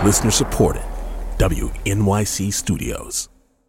Listener supported. WNYC Studios.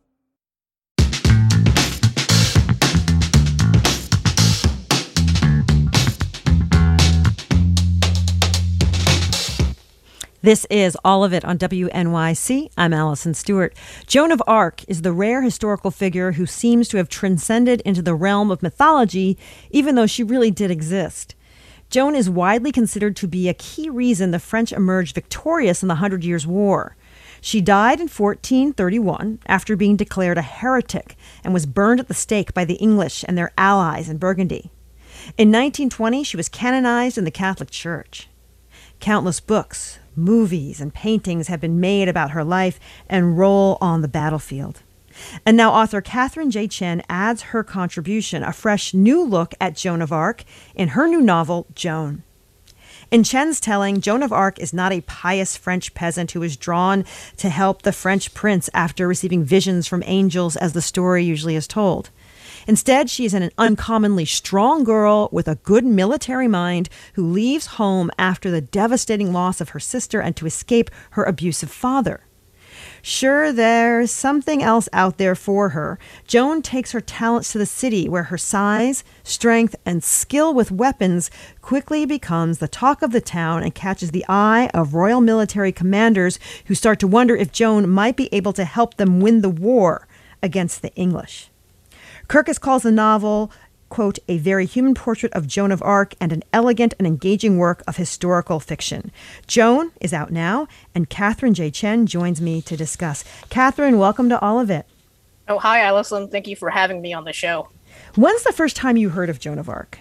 This is All of It on WNYC. I'm Allison Stewart. Joan of Arc is the rare historical figure who seems to have transcended into the realm of mythology, even though she really did exist. Joan is widely considered to be a key reason the French emerged victorious in the 100 Years' War. She died in 1431 after being declared a heretic and was burned at the stake by the English and their allies in Burgundy. In 1920, she was canonized in the Catholic Church. Countless books, movies, and paintings have been made about her life and role on the battlefield. And now author Catherine J. Chen adds her contribution, a fresh new look at Joan of Arc, in her new novel, Joan. In Chen's telling, Joan of Arc is not a pious French peasant who was drawn to help the French prince after receiving visions from angels, as the story usually is told. Instead, she is an uncommonly strong girl with a good military mind who leaves home after the devastating loss of her sister and to escape her abusive father. Sure, there's something else out there for her. Joan takes her talents to the city, where her size, strength, and skill with weapons quickly becomes the talk of the town and catches the eye of royal military commanders who start to wonder if Joan might be able to help them win the war against the English. Kirkus calls the novel, quote, a very human portrait of Joan of Arc and an elegant and engaging work of historical fiction. Joan is out now, and Catherine J. Chen joins me to discuss. Catherine, welcome to All of It. Oh, hi, Allison. Thank you for having me on the show. When's the first time you heard of Joan of Arc?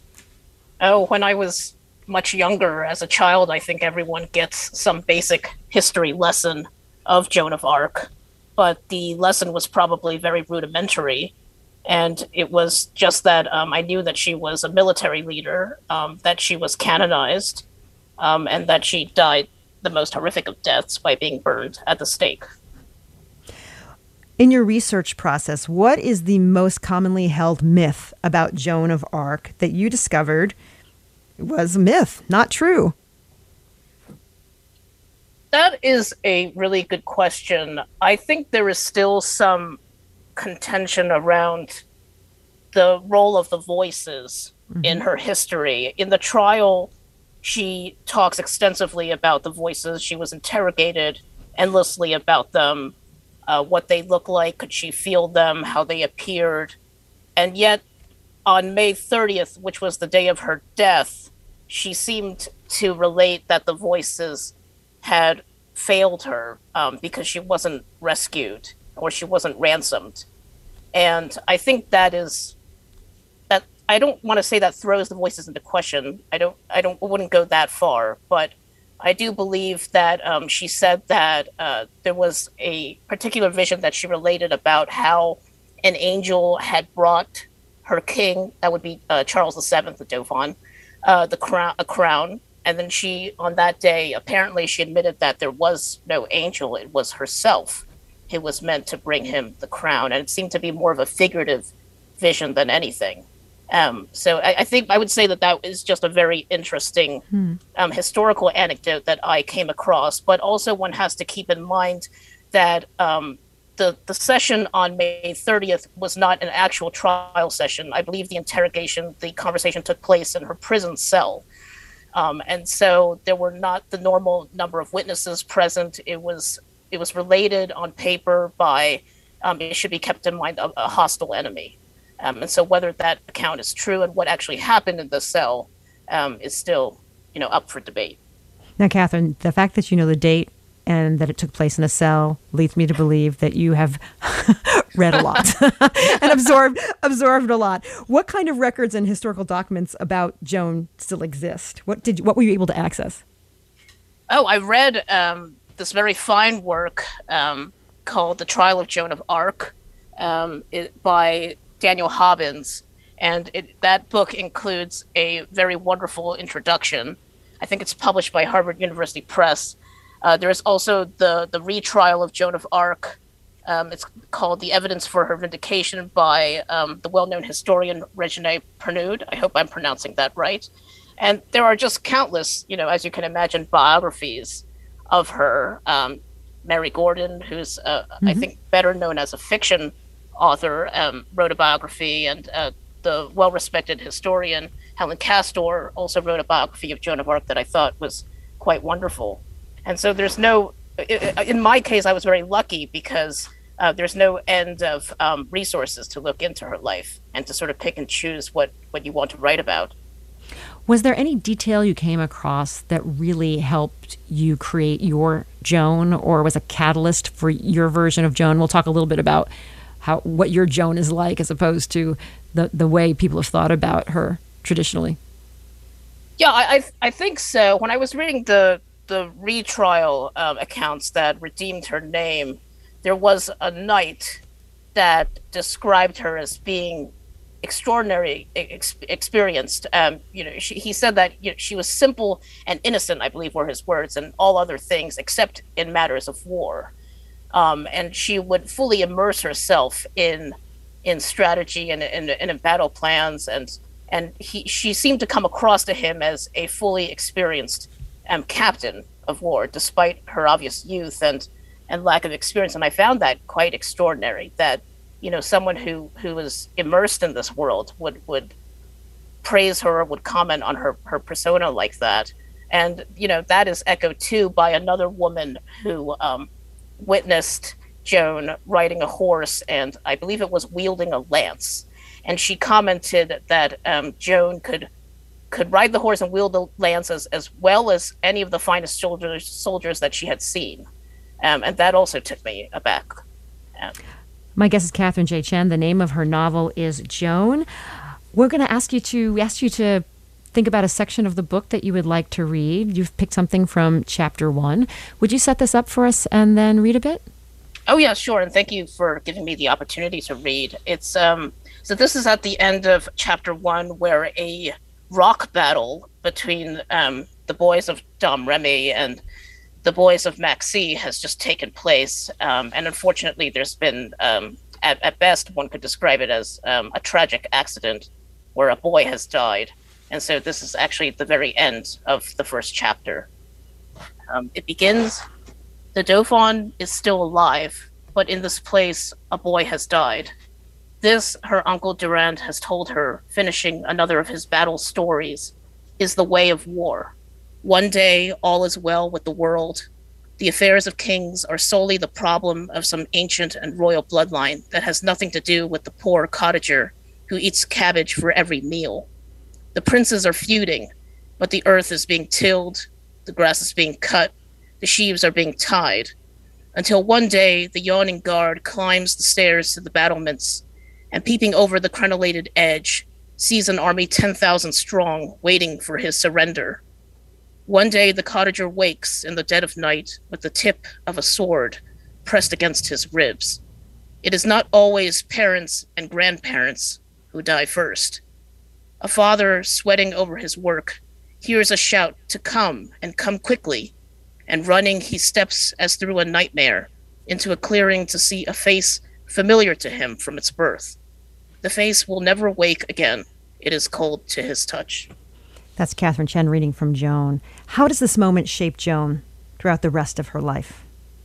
Oh, when I was much younger. As a child, I think everyone gets some basic history lesson of Joan of Arc, but the lesson was probably very rudimentary. And it was just that I knew that she was a military leader, that she was canonized, and that she died the most horrific of deaths by being burned at the stake. In your research process, what is the most commonly held myth about Joan of Arc that you discovered was a myth, not true? That is a really good question. I think there is still some contention around the role of the voices in her history. In the trial, she talks extensively about the voices. She was interrogated endlessly about them, what they look like, could she feel them, how they appeared. And yet, on May 30th, which was the day of her death, she seemed to relate that the voices had failed her because she wasn't rescued or she wasn't ransomed. And I think that I don't want to say that throws the voices into question. I wouldn't go that far, but I do believe that she said that there was a particular vision that she related about how an angel had brought her king, that would be Charles VII of Dauphin, a crown. And then she, on that day, apparently she admitted that there was no angel. It was herself who was meant to bring him the crown. And it seemed to be more of a figurative vision than anything. So I think I would say that is just a very interesting historical anecdote that I came across. But also one has to keep in mind that the session on May 30th was not an actual trial session. I believe the conversation took place in her prison cell. And so there were not the normal number of witnesses present. It was related on paper by, it should be kept in mind, a hostile enemy. And so whether that account is true and what actually happened in the cell is still, up for debate. Now, Catherine, the fact that you know the date and that it took place in a cell leads me to believe that you have read a lot and absorbed a lot. What kind of records and historical documents about Joan still exist? What were you able to access? Oh, I read this very fine work called The Trial of Joan of Arc by Daniel Hobbins, and that book includes a very wonderful introduction. I think it's published by Harvard University Press. There is also the retrial of Joan of Arc. It's called The Evidence for Her Vindication by the well-known historian Regine Pernoud. I hope I'm pronouncing that right. And there are just countless, as you can imagine, biographies of her. Mary Gordon, who's I think better known as a fiction author, wrote a biography, and the well-respected historian Helen Castor also wrote a biography of Joan of Arc that I thought was quite wonderful. And so there's no, in my case, I was very lucky because there's no end of resources to look into her life and to sort of pick and choose what you want to write about. Was there any detail you came across that really helped you create your Joan, or was a catalyst for your version of Joan? We'll talk a little bit about what your Joan is like as opposed to the way people have thought about her traditionally. Yeah, I think so. When I was reading the retrial accounts that redeemed her name, there was a knight that described her as being extraordinary experienced. He said that she was simple and innocent, I believe were his words, and all other things except in matters of war. And she would fully immerse herself in strategy and in battle plans, and she seemed to come across to him as a fully experienced captain of war, despite her obvious youth and lack of experience. And I found that quite extraordinary, that someone who was immersed in this world would praise her, would comment on her persona like that. And that is echoed too by another woman who witnessed Joan riding a horse, and I believe it was wielding a lance. And she commented that Joan could ride the horse and wield the lance as well as any of the finest soldiers that she had seen. And that also took me aback. My guest is Katherine J. Chen. The name of her novel is Joan. We're going to ask you to think about a section of the book that you would like to read. You've picked something from chapter 1. Would you set this up for us and then read a bit? Oh, yeah, sure. And thank you for giving me the opportunity to read. It's so this is at the end of chapter 1, where a rock battle between the boys of Domremy and the boys of Maxi has just taken place. And unfortunately, there's been, at best, one could describe it as a tragic accident where a boy has died. And so this is actually the very end of the first chapter. It begins, "The Dauphin is still alive, but in this place, a boy has died. This, her uncle Durand has told her, finishing another of his battle stories, is the way of war. One day, all is well with the world. The affairs of kings are solely the problem of some ancient and royal bloodline that has nothing to do with the poor cottager who eats cabbage for every meal. The princes are feuding, but the earth is being tilled, the grass is being cut, the sheaves are being tied, until one day the yawning guard climbs the stairs to the battlements, and peeping over the crenellated edge, sees an army 10,000 strong waiting for his surrender. One day the cottager wakes in the dead of night with the tip of a sword pressed against his ribs. It is not always parents and grandparents who die first. A father, sweating over his work, hears a shout to come and come quickly, and running he steps as through a nightmare into a clearing to see a face familiar to him from its birth. The face will never wake again. It is cold to his touch." That's Katherine Chen reading from Joan. How does this moment shape Joan throughout the rest of her life?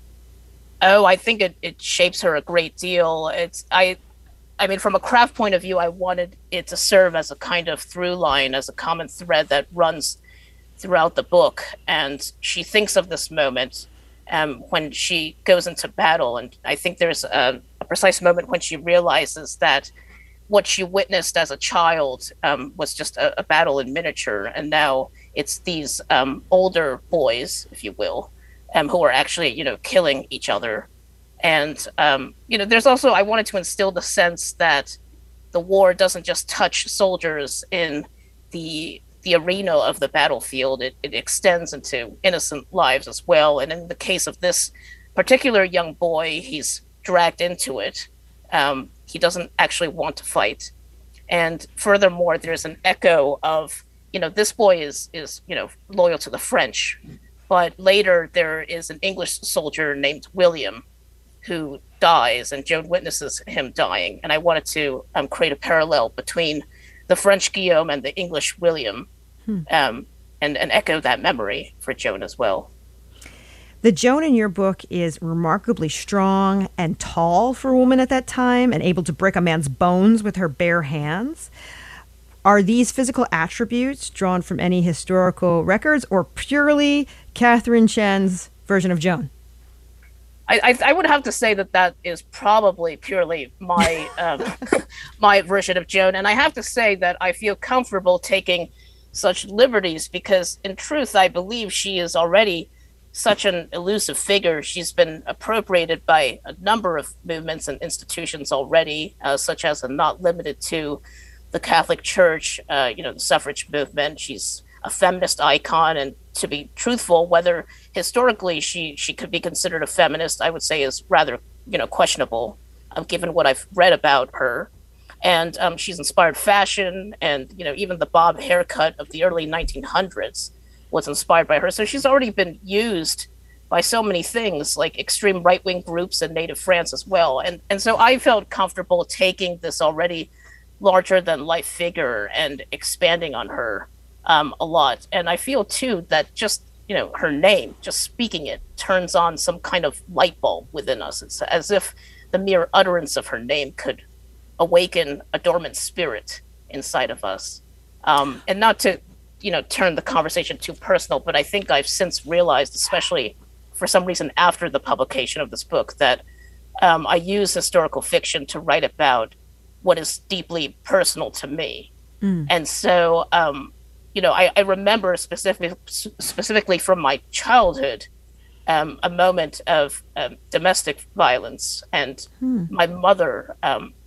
Oh, I think it shapes her a great deal. I mean, from a craft point of view, I wanted it to serve as a kind of through line, as a common thread that runs throughout the book. And she thinks of this moment when she goes into battle. And I think there's a precise moment when she realizes that what she witnessed as a child was just a battle in miniature. And now it's these older boys, if you will, who are actually, killing each other. And, there's also, I wanted to instill the sense that the war doesn't just touch soldiers in the arena of the battlefield. It extends into innocent lives as well. And in the case of this particular young boy, he's dragged into it. He doesn't actually want to fight. And furthermore, there's an echo of, this boy is loyal to the French. But later there is an English soldier named William who dies, and Joan witnesses him dying. And I wanted to create a parallel between the French Guillaume and the English William, and echo that memory for Joan as well. The Joan in your book is remarkably strong and tall for a woman at that time and able to break a man's bones with her bare hands. Are these physical attributes drawn from any historical records or purely Catherine Chen's version of Joan? I would have to say that is probably purely my my version of Joan, and I have to say that I feel comfortable taking such liberties because, in truth, I believe she is already such an elusive figure. She's been appropriated by a number of movements and institutions already, such as and not limited to the Catholic Church, the suffrage movement. She's a feminist icon, and to be truthful, whether historically she could be considered a feminist, I would say is rather, questionable, given what I've read about her. And she's inspired fashion, and, even the bob haircut of the early 1900s was inspired by her. So she's already been used by so many things, like extreme right-wing groups in native France as well. And so I felt comfortable taking this already larger-than-life figure and expanding on her a lot. And I feel too that just her name, just speaking it, turns on some kind of light bulb within us. It's as if the mere utterance of her name could awaken a dormant spirit inside of us. And not to turn the conversation too personal, but I think I've since realized, especially for some reason after the publication of this book, that I use historical fiction to write about what is deeply personal to me. And so I remember specifically from my childhood, a moment of domestic violence, and my mother,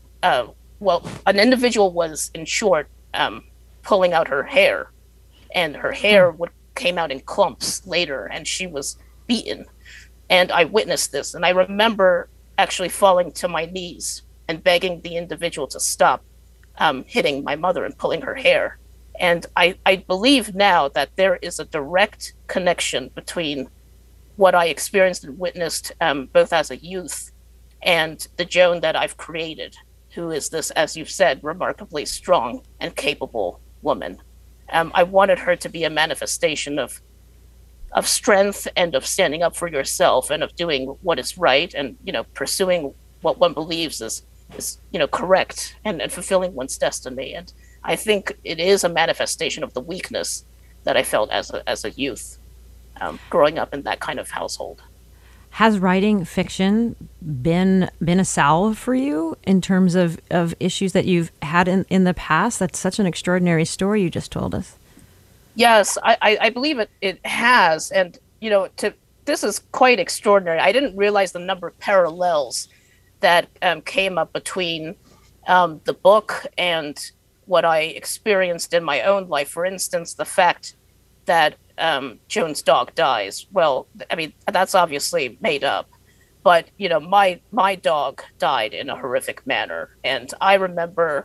an individual was, in short, pulling out her hair, and her hair came out in clumps later, and she was beaten. And I witnessed this, and I remember actually falling to my knees and begging the individual to stop hitting my mother and pulling her hair. And I believe now that there is a direct connection between what I experienced and witnessed both as a youth and the Joan that I've created, who is this, as you've said, remarkably strong and capable woman. I wanted her to be a manifestation of strength and of standing up for yourself and of doing what is right and, pursuing what one believes is correct and fulfilling one's destiny. And I think it is a manifestation of the weakness that I felt as a youth, growing up in that kind of household. Has writing fiction been a salve for you in terms of issues that you've had in the past? That's such an extraordinary story you just told us. Yes, I believe it has. And, this is quite extraordinary. I didn't realize the number of parallels that came up between the book and what I experienced in my own life. For instance, the fact that Joan's dog dies. Well, I mean, that's obviously made up. But, my dog died in a horrific manner. And I remember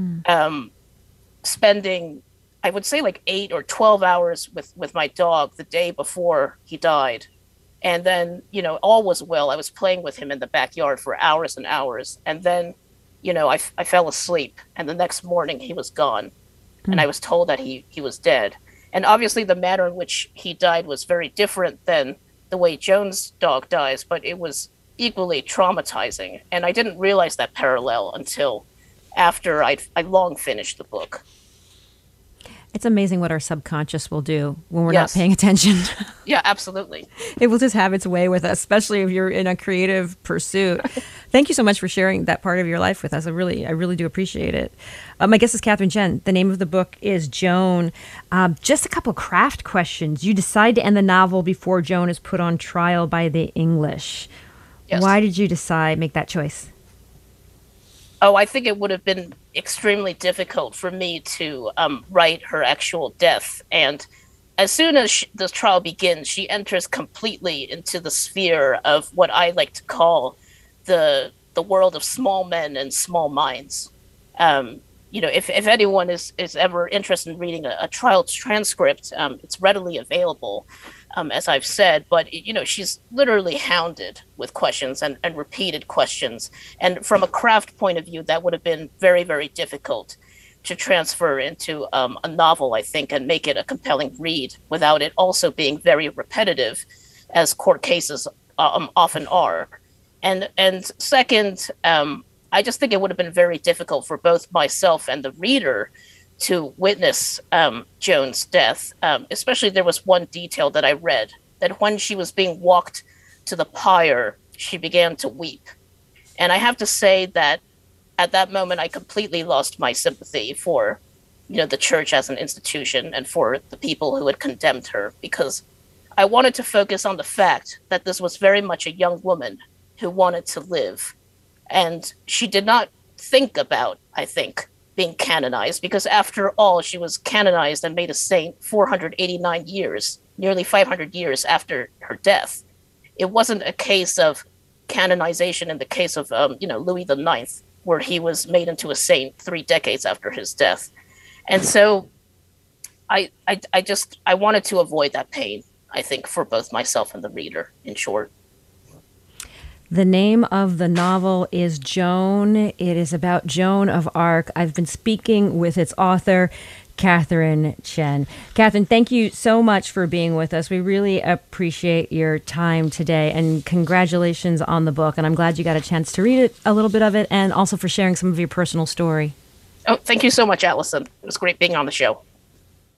spending, I would say, like 8 or 12 hours with my dog the day before he died. And then, all was well. I was playing with him in the backyard for hours and hours. And then, I fell asleep. And the next morning he was gone. And I was told that he was dead. And obviously the manner in which he died was very different than the way Joan's dog dies, but it was equally traumatizing. And I didn't realize that parallel until after I long finished the book. It's amazing what our subconscious will do when we're not paying attention. Yeah, absolutely. It will just have its way with us, especially if you're in a creative pursuit. Thank you so much for sharing that part of your life with us. I really do appreciate it. My guest is Catherine Chen. The name of the book is Joan. Just a couple craft questions. You decide to end the novel before Joan is put on trial by the English. Yes. Why did you make that choice? Oh, I think it would have been extremely difficult for me to write her actual death. And as soon as the trial begins, she enters completely into the sphere of what I like to call the world of small men and small minds. If anyone is ever interested in reading a trial transcript, it's readily available, as I've said. But, she's literally hounded with questions and repeated questions. And from a craft point of view, that would have been very, very difficult to transfer into a novel, I think, and make it a compelling read without it also being very repetitive as court cases often are. And second, I just think it would have been very difficult for both myself and the reader to witness Joan's death. Especially, there was one detail that I read, that when she was being walked to the pyre, she began to weep. And I have to say that at that moment, I completely lost my sympathy for, the church as an institution and for the people who had condemned her, because I wanted to focus on the fact that this was very much a young woman who wanted to live. And she did not think about, I think, being canonized, because after all, she was canonized and made a saint 489 years, nearly 500 years after her death. It wasn't a case of canonization in the case of, Louis IX, where he was made into a saint 3 decades after his death. And so I wanted to avoid that pain, I think, for both myself and the reader, in short. The name of the novel is Joan. It is about Joan of Arc. I've been speaking with its author, Catherine Chen. Catherine, thank you so much for being with us. We really appreciate your time today, and congratulations on the book. And I'm glad you got a chance to read it, a little bit of it, and also for sharing some of your personal story. Oh, thank you so much, Allison. It was great being on the show.